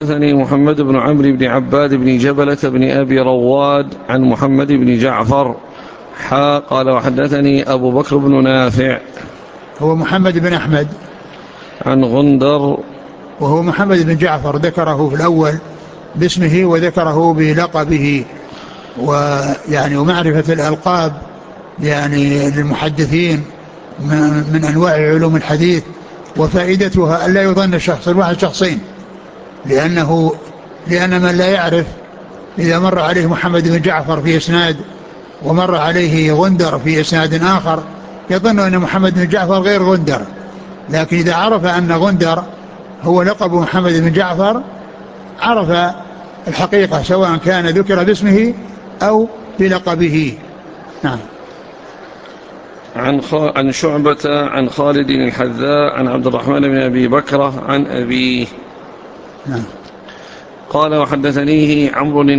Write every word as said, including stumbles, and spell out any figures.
حدثني محمد بن عمرو بن عباد بن جبلة بن أبي رواد عن محمد بن جعفر حا قال وحدثني أبو بكر بن نافع هو محمد بن أحمد عن غندر وهو محمد بن جعفر، ذكره في الأول باسمه وذكره بلقبه، ويعني ومعرفة الألقاب يعني للمحدثين من أنواع علوم الحديث، وفائدتها ألا يظن الشخص الواحد شخصين، لأنه لأن من لا يعرف إذا مر عليه محمد بن جعفر في إسناد ومر عليه غندر في إسناد آخر يظن أن محمد بن جعفر غير غندر، لكن إذا عرف أن غندر هو لقب محمد بن جعفر عرف الحقيقة، سواء كان ذكر باسمه أو بلقبه. نعم. عن, عن شعبة عن خالد الحذاء عن عبد الرحمن بن أبي بكرة عن أبيه نعم. قال وحدثنيه عمرو